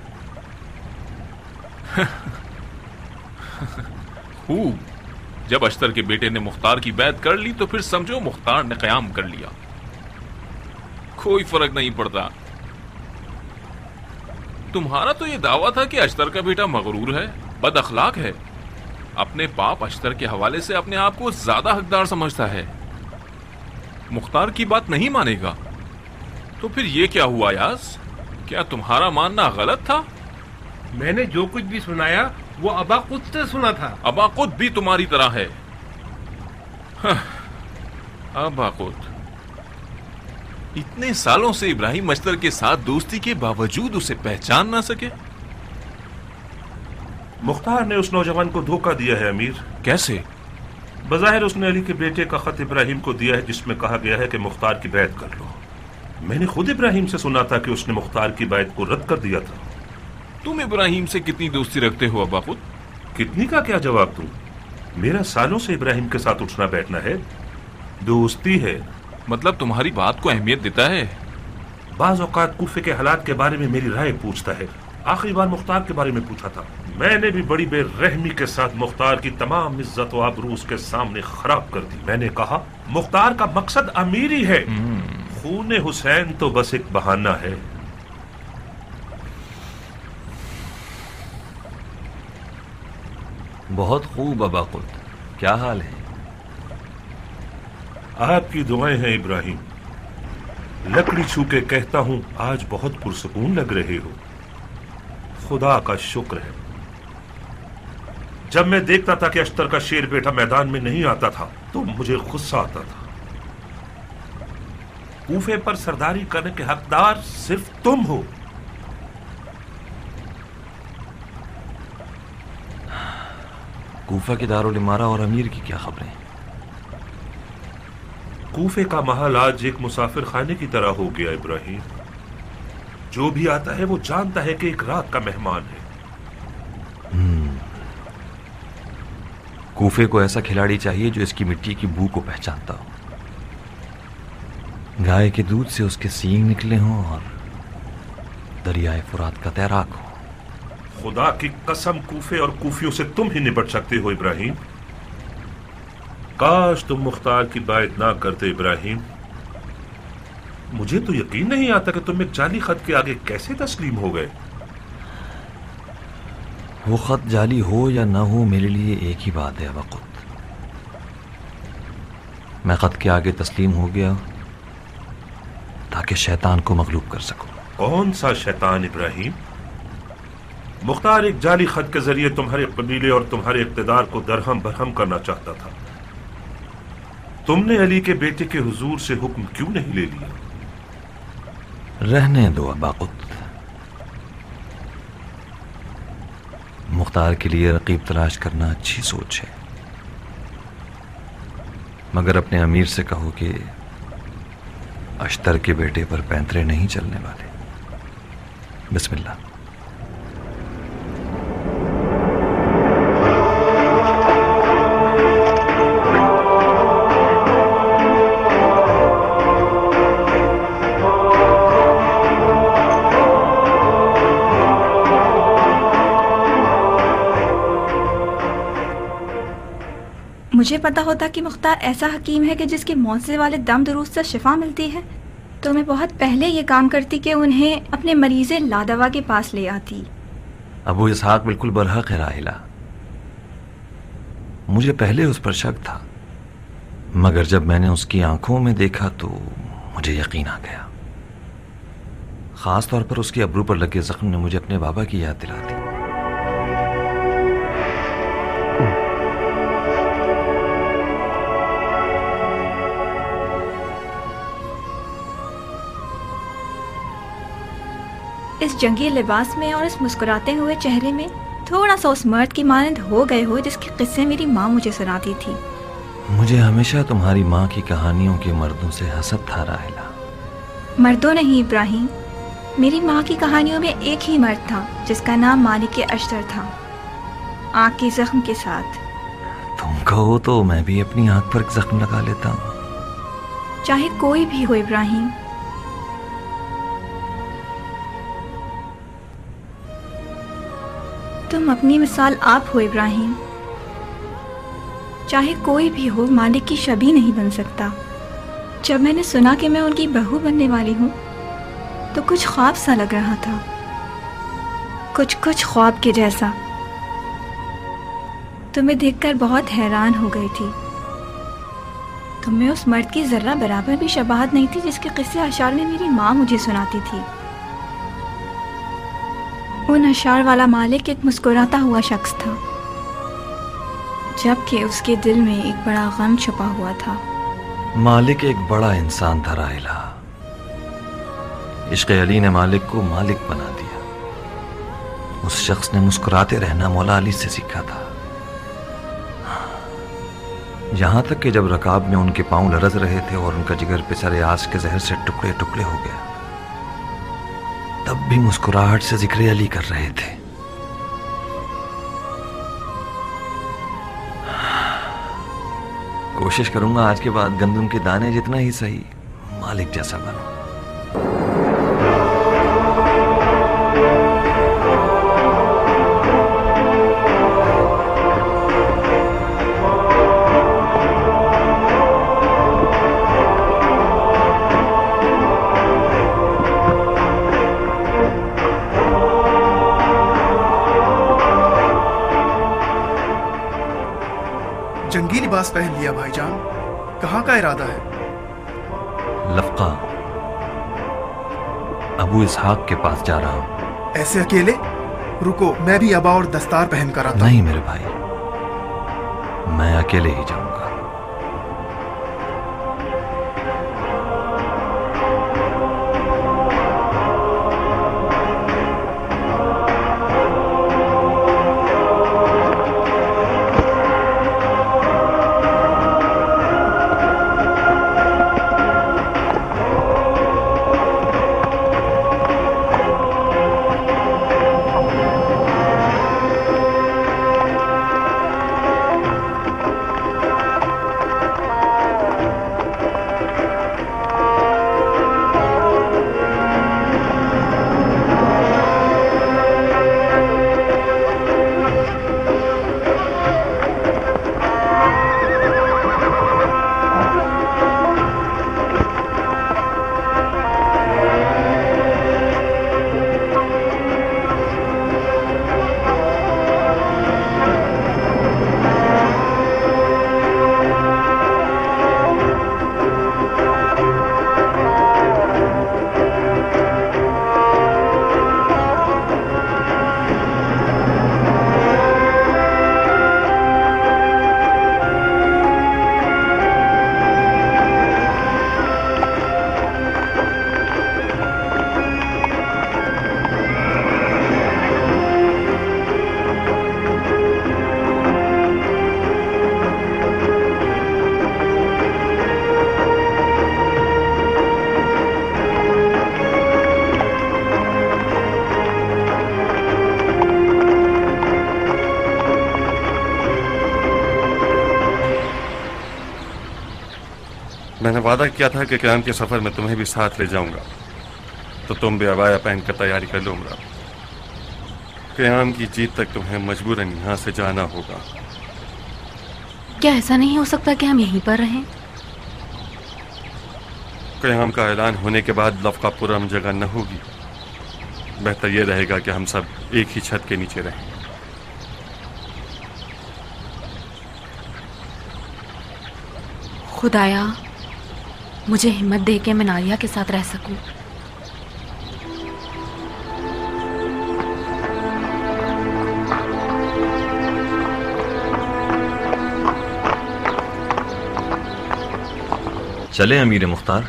خوب، جب اشتر کے بیٹے نے مختار کی بیعت کر لی تو پھر سمجھو مختار نے قیام کر لیا۔ کوئی فرق نہیں پڑتا۔ تمہارا تو یہ دعویٰ تھا کہ اشتر کا بیٹا مغرور ہے، بد اخلاق ہے، اپنے باپ اشتر کے حوالے سے اپنے آپ کو زیادہ حقدار سمجھتا ہے، مختار کی بات نہیں مانے گا۔ تو پھر یہ کیا ہوا یاس؟ کیا تمہارا ماننا غلط تھا؟ میں نے جو کچھ بھی سنایا وہ ابا خود سے سنا تھا۔ ابا خود بھی تمہاری طرح ہے۔ ابا خود اتنے سالوں سے ابراہیم اشتر کے ساتھ دوستی کے باوجود اسے پہچان نہ سکے۔ مختار نے اس نوجوان کو دھوکہ دیا ہے امیر۔ کیسے؟ بظاہر اس نے علی کے بیٹے کا خط ابراہیم کو دیا ہے جس میں کہا گیا ہے کہ مختار کی بیعت کر لو۔ میں نے خود ابراہیم سے سنا تھا کہ اس نے مختار کی بیعت کو رد کر دیا تھا۔ تم ابراہیم سے کتنی دوستی رکھتے ہو ابا خود؟ کتنی کا کیا جواب دوں؟ میرا سالوں سے ابراہیم کے ساتھ اٹھنا بیٹھنا ہے، دوستی ہے۔ مطلب تمہاری بات کو اہمیت دیتا ہے؟ بعض اوقات کوفے کے حالات کے بارے میں میری رائے پوچھتا ہے۔ آخری بار مختار کے بارے میں پوچھا تھا، میں نے بھی بڑی بے رحمی کے ساتھ مختار کی تمام عزت و آبرو اس کے سامنے خراب کر دی۔ میں نے کہا مختار کا مقصد امیری ہے، خون حسین تو بس ایک بہانہ ہے۔ بہت خوب ابا خود، کیا حال ہے؟ آپ کی دعائیں ہیں ابراہیم۔ لکڑی چھو کے کہتا ہوں آج بہت پرسکون لگ رہے ہو۔ خدا کا شکر ہے۔ جب میں دیکھتا تھا کہ اشتر کا شیر بیٹا میدان میں نہیں آتا تھا تو مجھے غصہ آتا تھا۔ کوفے پر سرداری کرنے کے حقدار صرف تم ہو۔ کوفہ کے دارالامارہ اور امیر کی کیا خبریں؟ کوفے کا محل آج ایک مسافر خانے کی طرح ہو گیا ابراہیم۔ جو بھی آتا ہے وہ جانتا ہے کہ ایک رات کا مہمان ہے۔ کوفے کو ایسا کھلاڑی چاہیے جو اس کی مٹی کی بو کو پہچانتا ہو، گائے کے دودھ سے اس کے سینگ نکلے ہوں اور دریائے فرات کا تیراک ہو۔ خدا کی قسم کوفے اور کوفیوں سے تم ہی نپٹ سکتے ہو ابراہیم۔ کاش تم مختار کی بیعت نہ کرتے ابراہیم۔ مجھے تو یقین نہیں آتا کہ تم ایک جعلی خط کے آگے کیسے تسلیم ہو گئے۔ وہ خط جعلی ہو یا نہ ہو میرے لیے ایک ہی بات ہے وقت۔ میں خط کے آگے تسلیم ہو گیا تاکہ شیطان کو مغلوب کر سکوں۔ کون سا شیطان ابراہیم؟ मुख्तार एक जाली खत के जरिए तुम्हारे कबीले और तुम्हारे इक्तदार को दरहम बरहम करना चाहता था। तुमने अली के बेटे के हुजूर से हुक्म क्यों नहीं ले लिया? रहने दो अबाकुत। मुख्तार के लिए रकीब तलाश करना अच्छी सोच है, मगर अपने अमीर से कहो कि अश्तर के बेटे पर पैंतरे नहीं चलने वाले। बिस्मिल्लाह। मुझे पता होता कि मुख्तार ऐसा हकीम है कि जिसके मौजे वाले दम दुरूस्त से शिफा मिलती है, तो मैं बहुत पहले ये काम करती कि उन्हें अपने मरीज़ लादवा के पास ले आती। अबू इसहाक बिल्कुल बरहक है राहिला। मुझे पहले उस पर शक था, मगर जब मैंने उसकी आंखों में देखा तो मुझे यकीन आ गया। खास तौर पर उसकी अब्रू पर लगे जख्म ने मुझे अपने बाबा की याद दिला दी। इस जंगी लिबास में और इस मुस्कुराते हुए चेहरे में थोड़ा सा उस मर्द की मानंद हो गए हो जिसके किस्से मेरी माँ मुझे सुनाती थी। मुझे हमेशा तुम्हारी माँ की कहानियों के मर्दों से हसद था राहिला। मर्दों नहीं इब्राहिम, मेरी माँ की कहानियों में एक ही मर्द था जिसका नाम मालिक अश्तर था, आँख के जख्म के साथ। तुम कहो तो मैं भी अपनी आँख पर जख्म लगा लेता हूँ। चाहे कोई भी हो इब्राहिम। तुम अपनी मिसाल आप हो इब्राहिम। चाहे कोई भी हो, मालिक की शबीह नहीं बन सकता। जब मैंने सुना कि मैं उनकी बहू बनने वाली हूँ तो कुछ ख्वाब सा लग रहा था, कुछ कुछ ख्वाब के जैसा। तुम्हें देखकर बहुत हैरान हो गई थी। तुम्हें उस मर्द की जर्रा बराबर भी शबाहत नहीं थी जिसके किस्से अशार में मेरी माँ मुझे सुनाती थी। उन अशार वाला मालिक एक मुस्कुराता हुआ शख्स था, जबकि उसके दिल में एक बड़ा गम छुपा हुआ था। मालिक एक बड़ा इंसान था राहिला। इश्क़ अली ने मालिक को मालिक बना दिया। उस शख्स ने मुस्कुराते रहना मौला अली से सीखा था। यहां तक कि जब रकाब में उनके पांव लरज रहे थे और उनका जिगर पिसरे आस के जहर से टुकड़े टुकड़े हो गया, तब भी मुस्कुराहट से जिक्र अली कर रहे थे। कोशिश करूंगा आज के बाद गंदम के दाने जितना ही सही मालिक जैसा बनूं। जंगी लिबास पहन लिया भाईजान, कहाँ का इरादा है? लफका, अबू इसहाक के पास जा रहा हूँ। ऐसे अकेले? रुको, मैं भी अबा और दस्तार पहन कर आता हूँ। नहीं मेरे भाई, मैं अकेले ही जाऊंगा। میں نے وعدہ کیا تھا کہ قیام کے سفر میں تمہیں بھی ساتھ لے جاؤں گا، تو تم بھی عبایا پہن کر تیاری کر لو عمرہ۔ قیام کی جیت تک تمہیں مجبوراً یہاں سے جانا ہوگا۔ کیا ایسا نہیں ہو سکتا کہ ہم یہیں پر رہیں؟ قیام کا اعلان ہونے کے بعد لفقہ پورم جگہ نہ ہوگی، بہتر یہ رہے گا کہ ہم سب ایک ہی چھت کے نیچے رہیں۔ خدایا مجھے ہمت دے کے میں ناریہ کے ساتھ رہ سکوں۔ چلے امیر مختار؟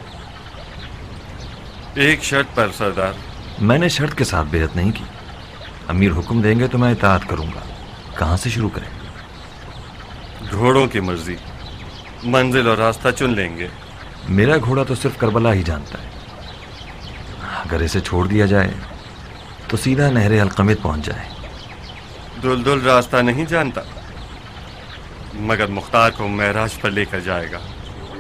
ایک شرط پر سردار۔ میں نے شرط کے ساتھ بیعت نہیں کی، امیر حکم دیں گے تو میں اطاعت کروں گا۔ کہاں سے شروع کریں؟ گھوڑوں کی مرضی، منزل اور راستہ چن لیں گے۔ میرا گھوڑا تو صرف کربلا ہی جانتا ہے، اگر اسے چھوڑ دیا جائے تو سیدھا نہر القمت پہنچ جائے۔ دل دل راستہ نہیں جانتا، مگر مختار کو معراج پر لے کر جائے گا۔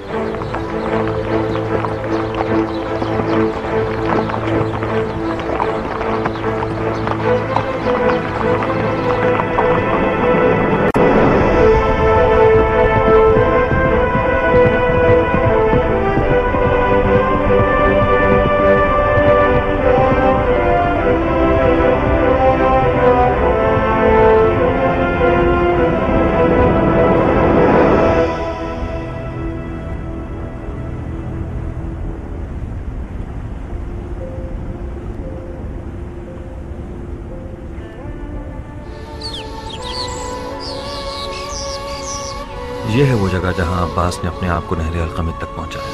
یہ ہے وہ جگہ جہاں عباس نے اپنے آپ کو نہر القمت تک پہنچایا۔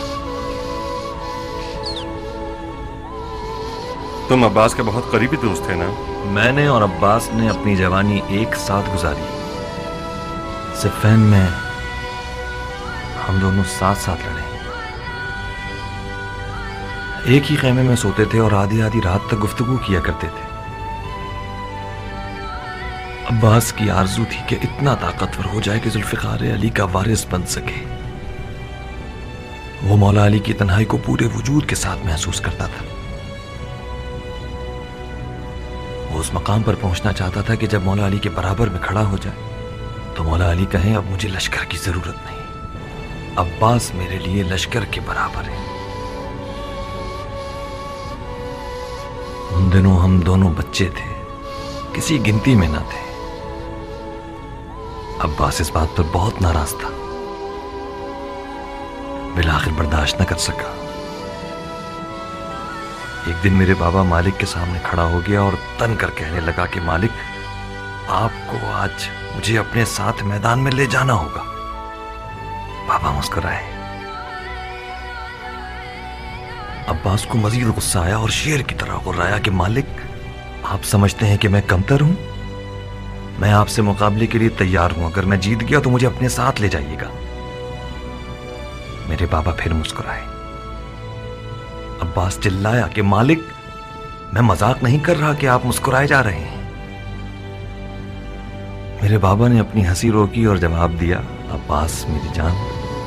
تم عباس کے بہت قریبی دوست تھے نا؟ میں نے اور عباس نے اپنی جوانی ایک ساتھ گزاری، صفین میں ہم دونوں ساتھ ساتھ لڑے، ایک ہی خیمے میں سوتے تھے اور آدھی آدھی رات تک گفتگو کیا کرتے تھے۔ عباس کی آرزو تھی کہ اتنا طاقتور ہو جائے کہ ذوالفقار علی کا وارث بن سکے۔ وہ مولا علی کی تنہائی کو پورے وجود کے ساتھ محسوس کرتا تھا۔ وہ اس مقام پر پہنچنا چاہتا تھا کہ جب مولا علی کے برابر میں کھڑا ہو جائے تو مولا علی کہیں اب مجھے لشکر کی ضرورت نہیں، عباس میرے لیے لشکر کے برابر ہے۔ ان دنوں ہم دونوں بچے تھے، کسی گنتی میں نہ تھے۔ عباس اس بات پر بہت ناراض تھا، بالآخر برداشت نہ کر سکا۔ ایک دن میرے بابا مالک کے سامنے کھڑا ہو گیا اور تن کر کہنے لگا کہ مالک، آپ کو آج مجھے اپنے ساتھ میدان میں لے جانا ہوگا۔ بابا مسکرائے۔ عباس کو مزید غصہ آیا اور شیر کی طرح غرایا کہ مالک، آپ سمجھتے ہیں کہ میں کمتر ہوں؟ میں آپ سے مقابلے کے لیے تیار ہوں، اگر میں جیت گیا تو مجھے اپنے ساتھ لے جائیے گا۔ میرے بابا پھر مسکرائے۔ عباس چلایا کہ مالک، میں مذاق نہیں کر رہا کہ آپ مسکرائے جا رہے ہیں۔ میرے بابا نے اپنی ہنسی روکی اور جواب دیا، عباس میری جان،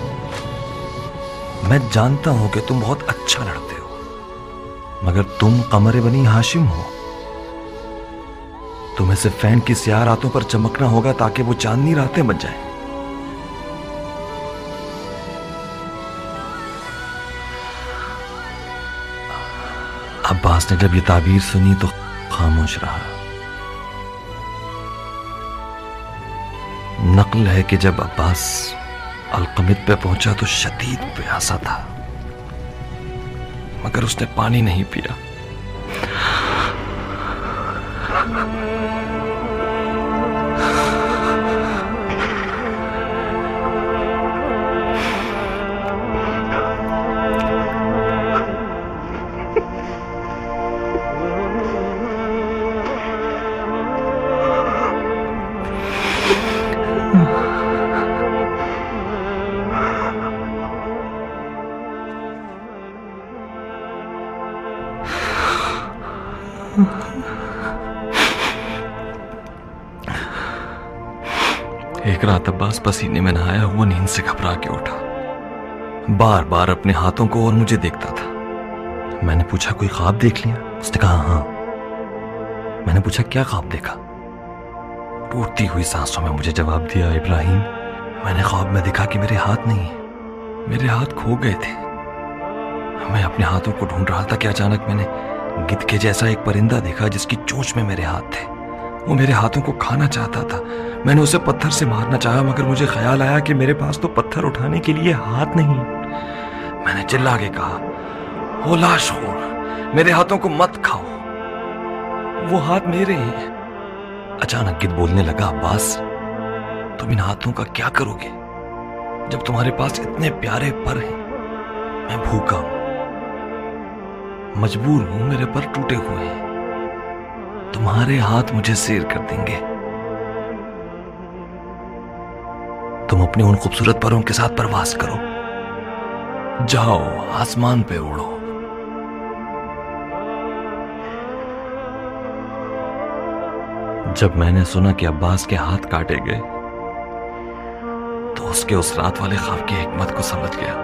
میں جانتا ہوں کہ تم بہت اچھا لڑتے ہو، مگر تم قمر بنی ہاشم ہو۔ تمہیں صفین کی سیاہ راتوں پر چمکنا ہوگا تاکہ وہ چاندنی راتیں بن جائیں۔ عباس نے جب یہ تعبیر سنی تو خاموش رہا۔ نقل ہے کہ جب عباس القمت پہ پہنچا تو شدید پیاسا تھا، مگر اس نے پانی نہیں پیا۔ ایک رات عباس پسینے میں نہایا ہوا نیند سے گھبرا کے اٹھا۔ बार बार अपने हाथों को और मुझे देखता था। मैंने पूछा कोई ख्वाब देख लिया? उसने कहा हाँ। मैंने पूछा क्या ख्वाब देखा? टूटती हुई सांसों में मुझे जवाब दिया, इब्राहिम मैंने ख्वाब में देखा कि मेरे हाथ नहीं है, मेरे हाथ खो गए थे। मैं अपने हाथों को ढूंढ रहा था कि अचानक मैंने गिद्ध के जैसा एक परिंदा देखा जिसकी चोंच में मेरे हाथ थे। वो मेरे हाथों को खाना चाहता था। मैंने उसे पत्थर से मारना चाहा, मगर मुझे ख्याल आया कि मेरे पास तो पत्थर उठाने के लिए हाथ नहीं। मैंने चिल्ला के कहा, ओ लाशखोर, मेरे हाथों को मत खाओ, वो हाथ मेरे हैं। अचानक गिद्ध बोलने लगा, अब्बास तुम इन हाथों का क्या करोगे जब तुम्हारे पास इतने प्यारे पर हैं? मैं भूखा हूं, मजबूर हूं, मेरे पर टूटे हुए हैं। तुम्हारे हाथ मुझे सैर कर देंगे। तुम अपने उन खूबसूरत परों के साथ परवास करो, जाओ आसमान पे उड़ो। जब मैंने सुना कि अब्बास के हाथ काटे गए तो उसके उस रात वाले ख्वाब की हिकमत को समझ गया।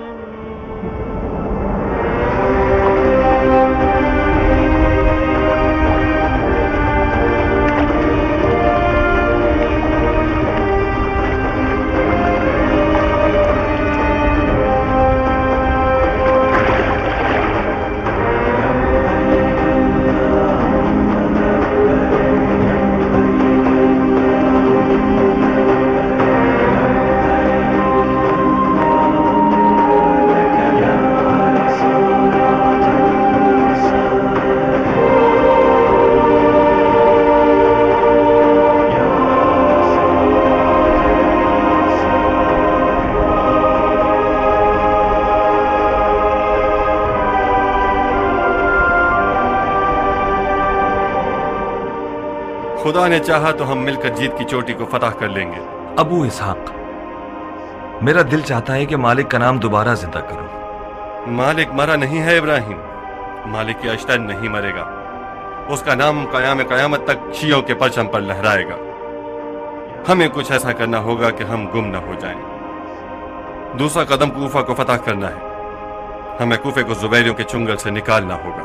खुदा ने चाहा तो हम मिलकर जीत की चोटी को फतह कर लेंगे। अबू इसहाक, मेरा दिल चाहता है कि मालिक का नाम दोबारा जिंदा करूं। मालिक मरा नहीं है इब्राहिम, मालिक अश्तर नहीं मरेगा। उसका नाम कयाम कयामत तक शियों के परचम पर लहराएगा। हमें कुछ ऐसा करना होगा कि हम गुम न हो जाएं। दूसरा कदम कूफा को फतह करना है। हमें कूफे को जुबैरियों के चुंगल से निकालना होगा।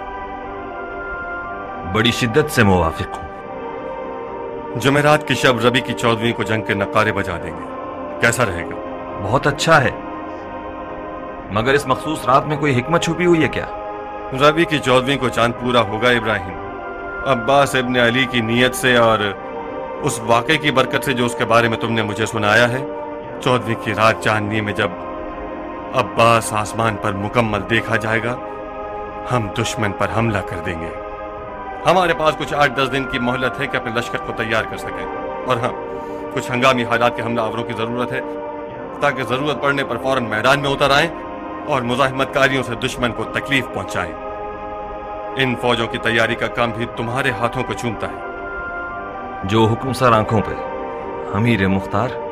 बड़ी शिद्दत से मुवाफिक हूं। जुमेरात की शब रबी की चौदहवीं को जंग के नकारे बजा देंगे। कैसा रहेगा? बहुत अच्छा है, मगर इस मखसूस रात में कोई हिकमत छुपी हुई है क्या? रबी की चौदहवीं को चांद पूरा होगा इब्राहिम। अब्बास इब्न अली की नीयत से और उस वाक़े की बरकत से जो उसके बारे में तुमने मुझे सुनाया है, चौदहवीं की रात चांदनी में जब अब्बास आसमान पर मुकम्मल देखा जाएगा, हम दुश्मन पर हमला कर देंगे। हमारे पास कुछ आठ दस दिन की मोहलत है कि अपने लश्कर को तैयार कर सकें। और हाँ, कुछ हंगामी हालात के हमलावरों की जरूरत है ताकि जरूरत पड़ने पर फौरन मैदान में उतर आएं और मुजाहिमतकारियों से दुश्मन को तकलीफ पहुंचाएं। इन फौजों की तैयारी का काम भी तुम्हारे हाथों को चूमता है। जो हुक्म सर आंखों पे, अमीर मुख्तार।